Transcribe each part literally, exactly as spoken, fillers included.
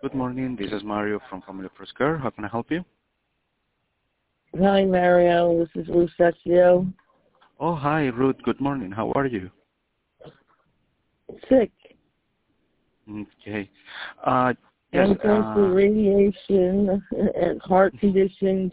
Good morning. This is Mario from Family First Care. How can I help you? Hi, Mario. This is Ruth Sexio. Oh, hi, Ruth. Good morning. How are you? Sick. Okay. Uh, yes. I'm going Uh, through radiation and heart conditions.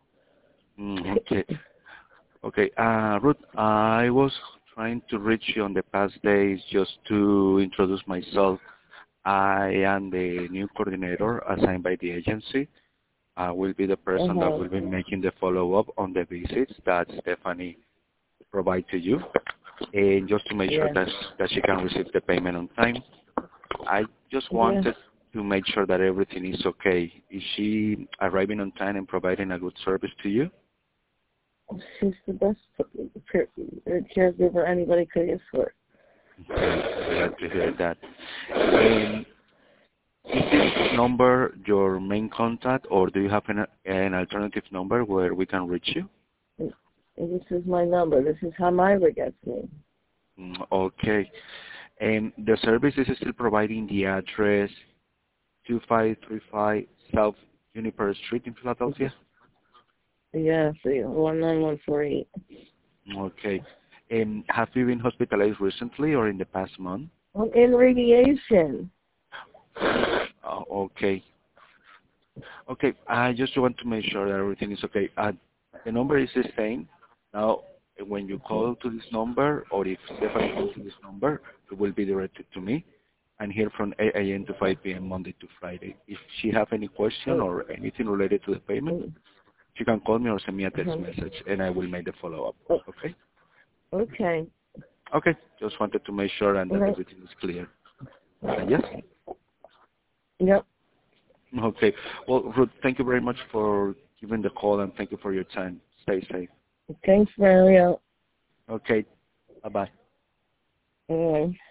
mm, okay. Okay. Uh, Ruth, I was trying to reach you on the past days just to introduce myself. I am the new coordinator assigned by the agency. I will be the person that Uh-huh. will be making the follow-up on the visits that Stephanie provide to you, and just to make sure Yeah. that that she can receive the payment on time. I just Yeah. wanted to make sure that everything is okay. Is she arriving on time and providing a good service to you? She's the best care- caregiver anybody could ask for. Glad to hear that. And is this number your main contact, or do you have an, an alternative number where we can reach you? And this is my number. This is how Myra gets me. Mm, Okay. And the service is still providing the address two five three five South Juniper Street in Philadelphia? Yeah, see, one nine one four eight. Okay. And have you been hospitalized recently or in the past month? I'm in radiation. Oh, okay. Okay. I just want to make sure that everything is okay. Uh, the number is the same. Now, when you call to this number, or if Stephanie calls to this number, it will be directed to me. I'm here from eight a.m. to five p.m. Monday to Friday. If she have any question Oh, or anything related to the payment, oh, she can call me or send me a text uh-huh. message, and I will make the follow-up. Oh, Okay? okay. Okay. Just wanted to make sure and that Right. everything is clear. Uh, yes? Yep. Okay. Well, Ruth, thank you very much for giving the call, and thank you for your time. Stay safe. Thanks, Mario. Okay. Bye-bye. Bye.